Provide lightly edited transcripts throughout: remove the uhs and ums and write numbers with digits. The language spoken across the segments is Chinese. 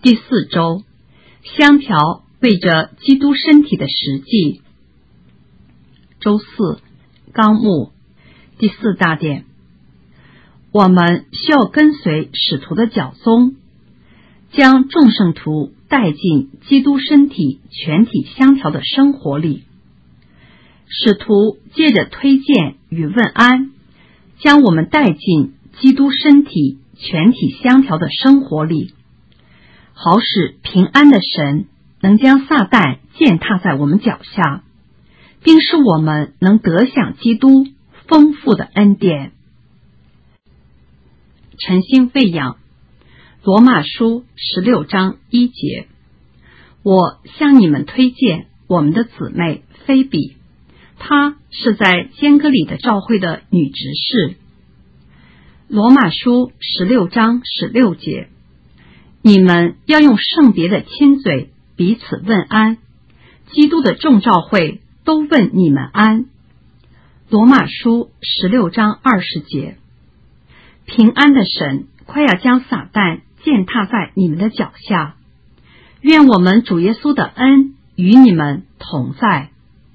第4周，香调为着基督身体的实际。周4，纲目第4大点，我们需要跟随使徒的脚踪，将众圣徒带进基督身体全体相调的生活里。使徒借着推荐与问安，将我们带进基督身体全体相调的生活里，好使平安的神能将撒旦践踏在我们脚下，并使我们能得享基督丰富的恩典。晨星喂养，罗马书16章1节，我向你们推荐我们的姊妹菲比，她是在坚革里的教会的女执事。罗马书16章16节，你们要用圣别的亲嘴彼此问安，基督的众教会都问你们安。罗马书16章20节，平安的神快要将撒旦践踏在你们的脚下，愿我们主耶稣的恩与你们同在。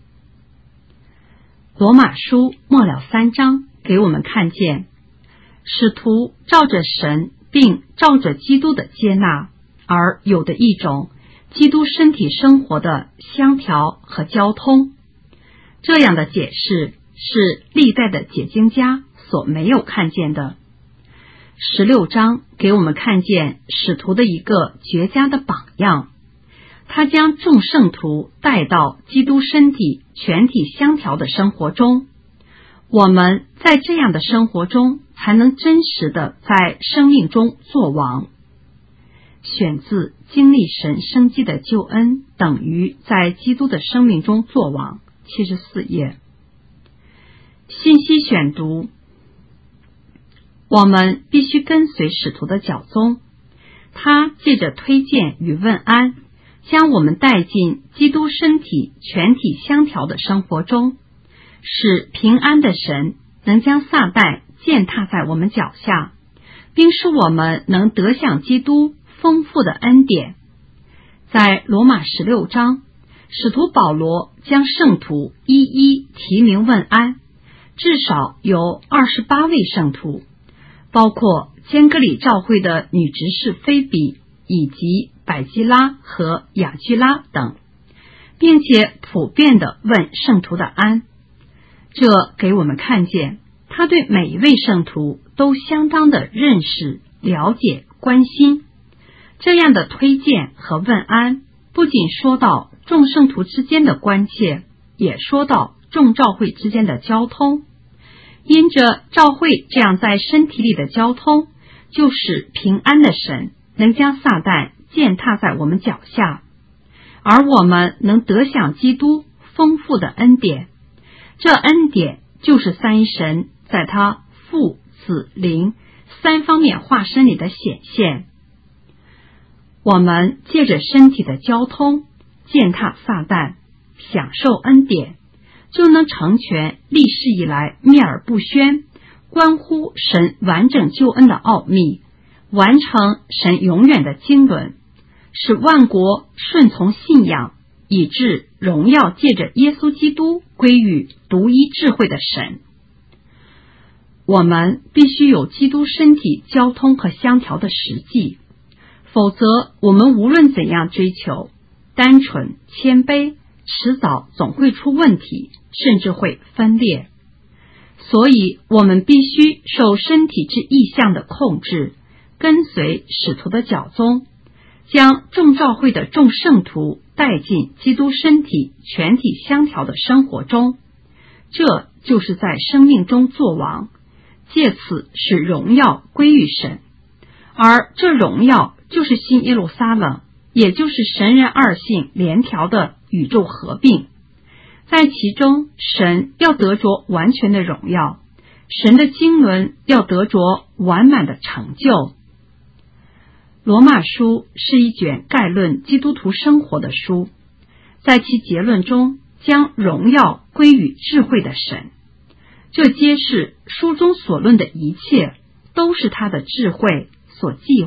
罗马书末了3章给我们看见，使徒照着神并照着基督的接纳而有的一种基督身体生活的相调和交通。这样的解释是历代的解经家所没有看见的。16章给我们看见使徒的一个绝佳的榜样，他将众圣徒带到基督身体全体相调的生活中。我们在这样的生活中才能真实的在生命中作王。选自经历神生机的救恩等于在基督的生命中作王，74页。信息选读，我们必须跟随使徒的脚踪，他借着推荐与问安，将我们带进基督身体全体相调的生活中，使平安的神能将撒旦践踏在我们脚下，并使我们能得享基督丰富的恩典。在罗马16章，使徒保罗将圣徒一一提名问安，至少有28位圣徒，包括坚革里教会的女执事菲比以及百基拉和雅居拉等，并且普遍地问圣徒的安。这给我们看见他对每一位圣徒都相当的认识、了解、关心。这样的推荐和问安不仅说到众圣徒之间的关切，也说到众教会之间的交通。因着教会这样在身体里的交通，就使平安的神能将撒旦践踏在我们脚下，而我们能得享基督丰富的恩典。这恩典就是三一神在他父、子、灵3方面化身里的显现。我们借着身体的交通践踏撒旦，享受恩典，就能成全历世以来秘而不宣关乎神完整救恩的奥秘，完成神永远的经纶，使万国顺从信仰，以致荣耀借着耶稣基督归于独一智慧的神。我们必须有基督身体交通和相调的实际，否则我们无论怎样追求单纯谦卑，迟早总会出问题，甚至会分裂。所以我们必须受身体之意象的控制，跟随使徒的脚踪，将众教会的众圣徒带进基督身体全体相调的生活中。这就是在生命中作王，借此使荣耀归于神。而这荣耀就是新耶路撒冷，也就是神人二性联调的宇宙合并。在其中，神要得着完全的荣耀，神的经纶要得着完满的成就。罗马书是一卷概论基督徒生活的书，在其结论中将荣耀归于智慧的神。这揭示书中所论的一切都是他的智慧所计划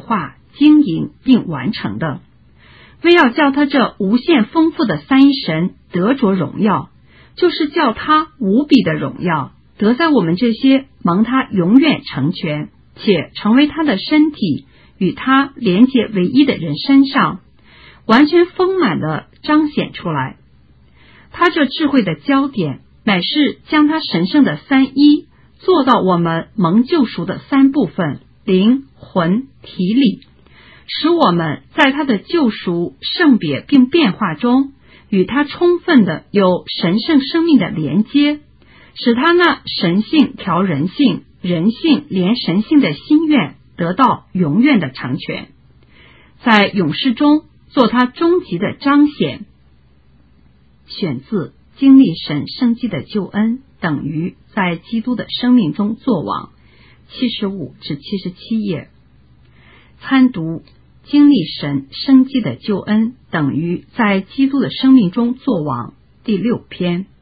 经营并完成的。为要叫他这无限丰富的三一神得着荣耀，就是叫他无比的荣耀得在我们这些蒙他永远成全且成为他的身体与他连结为一的人身上，完全丰满的彰显出来。他这智慧的焦点乃是将他神圣的三一做到我们蒙救赎的三部分，灵魂体里，使我们在他的救赎圣别并变化中与他充分的有神圣生命的连接，使他那神性调人性，人性连神性的心愿得到永远的成全，在永世中做他终极的彰显。选自经历神生机的救恩等于在基督的生命中作王，75至77页。参读经历神生机的救恩等于在基督的生命中作王第6篇。